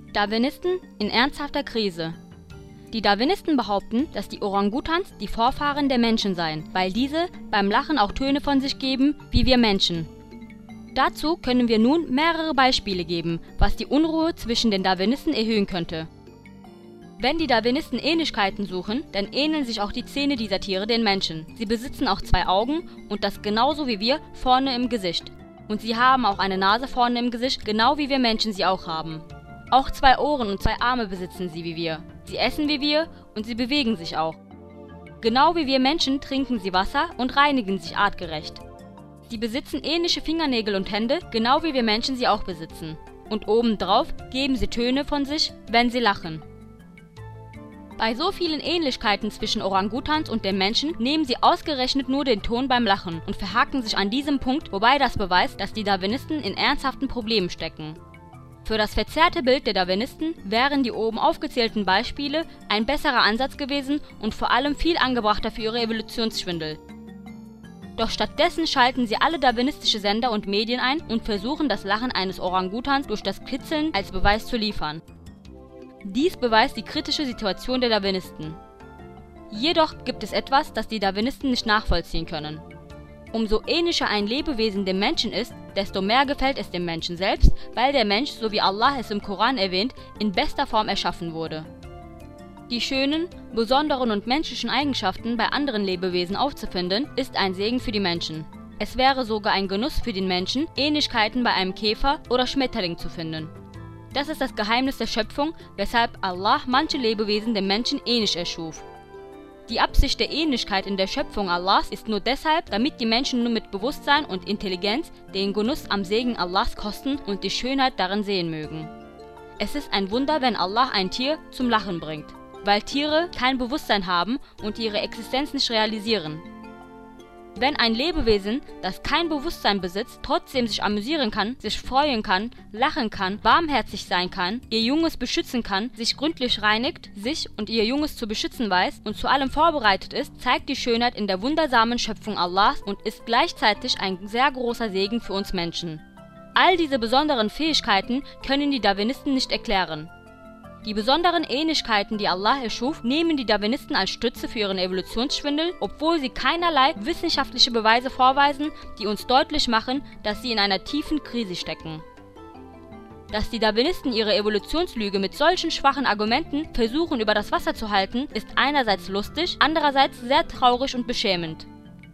Darwinisten in ernsthafter Krise. Die Darwinisten behaupten, dass die Orangutans die Vorfahren der Menschen seien, weil diese beim Lachen auch Töne von sich geben, wie wir Menschen. Dazu können wir nun mehrere Beispiele geben, was die Unruhe zwischen den Darwinisten erhöhen könnte. Wenn die Darwinisten Ähnlichkeiten suchen, dann ähneln sich auch die Zähne dieser Tiere den Menschen. Sie besitzen auch 2 Augen und das genauso wie wir vorne im Gesicht. Und sie haben auch eine Nase vorne im Gesicht, genau wie wir Menschen sie auch haben. Auch 2 Ohren und 2 Arme besitzen sie wie wir. Sie essen wie wir und sie bewegen sich auch. Genau wie wir Menschen trinken sie Wasser und reinigen sich artgerecht. Sie besitzen ähnliche Fingernägel und Hände, genau wie wir Menschen sie auch besitzen. Und obendrauf geben sie Töne von sich, wenn sie lachen. Bei so vielen Ähnlichkeiten zwischen Orangutans und den Menschen nehmen sie ausgerechnet nur den Ton beim Lachen und verhaken sich an diesem Punkt, wobei das beweist, dass die Darwinisten in ernsthaften Problemen stecken. Für das verzerrte Bild der Darwinisten wären die oben aufgezählten Beispiele ein besserer Ansatz gewesen und vor allem viel angebrachter für ihre Evolutionsschwindel. Doch stattdessen schalten sie alle darwinistische Sender und Medien ein und versuchen das Lachen eines Orangutans durch das Kitzeln als Beweis zu liefern. Dies beweist die kritische Situation der Darwinisten. Jedoch gibt es etwas, das die Darwinisten nicht nachvollziehen können. Umso ähnlicher ein Lebewesen dem Menschen ist, desto mehr gefällt es dem Menschen selbst, weil der Mensch, so wie Allah es im Koran erwähnt, in bester Form erschaffen wurde. Die schönen, besonderen und menschlichen Eigenschaften bei anderen Lebewesen aufzufinden, ist ein Segen für die Menschen. Es wäre sogar ein Genuss für den Menschen, Ähnlichkeiten bei einem Käfer oder Schmetterling zu finden. Das ist das Geheimnis der Schöpfung, weshalb Allah manche Lebewesen dem Menschen ähnlich erschuf. Die Absicht der Ähnlichkeit in der Schöpfung Allahs ist nur deshalb, damit die Menschen nur mit Bewusstsein und Intelligenz den Genuss am Segen Allahs kosten und die Schönheit darin sehen mögen. Es ist ein Wunder, wenn Allah ein Tier zum Lachen bringt, weil Tiere kein Bewusstsein haben und ihre Existenz nicht realisieren. Wenn ein Lebewesen, das kein Bewusstsein besitzt, trotzdem sich amüsieren kann, sich freuen kann, lachen kann, warmherzig sein kann, ihr Junges beschützen kann, sich gründlich reinigt, sich und ihr Junges zu beschützen weiß und zu allem vorbereitet ist, zeigt die Schönheit in der wundersamen Schöpfung Allahs und ist gleichzeitig ein sehr großer Segen für uns Menschen. All diese besonderen Fähigkeiten können die Darwinisten nicht erklären. Die besonderen Ähnlichkeiten, die Allah erschuf, nehmen die Darwinisten als Stütze für ihren Evolutionsschwindel, obwohl sie keinerlei wissenschaftliche Beweise vorweisen, die uns deutlich machen, dass sie in einer tiefen Krise stecken. Dass die Darwinisten ihre Evolutionslüge mit solchen schwachen Argumenten versuchen über das Wasser zu halten, ist einerseits lustig, andererseits sehr traurig und beschämend.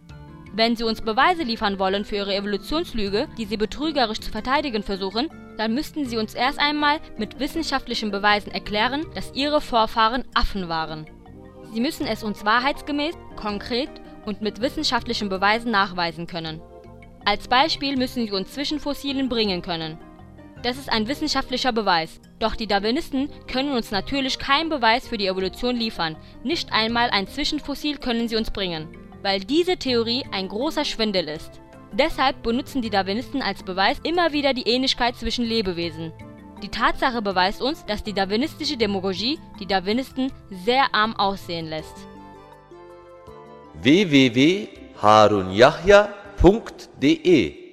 Wenn sie uns Beweise liefern wollen für ihre Evolutionslüge, die sie betrügerisch zu verteidigen versuchen, dann müssten sie uns erst einmal mit wissenschaftlichen Beweisen erklären, dass ihre Vorfahren Affen waren. Sie müssen es uns wahrheitsgemäß, konkret und mit wissenschaftlichen Beweisen nachweisen können. Als Beispiel müssen sie uns Zwischenfossilen bringen können. Das ist ein wissenschaftlicher Beweis. Doch die Darwinisten können uns natürlich keinen Beweis für die Evolution liefern. Nicht einmal ein Zwischenfossil können sie uns bringen, weil diese Theorie ein großer Schwindel ist. Deshalb benutzen die Darwinisten als Beweis immer wieder die Ähnlichkeit zwischen Lebewesen. Die Tatsache beweist uns, dass die darwinistische Demagogie die Darwinisten sehr arm aussehen lässt. www.harunyahya.de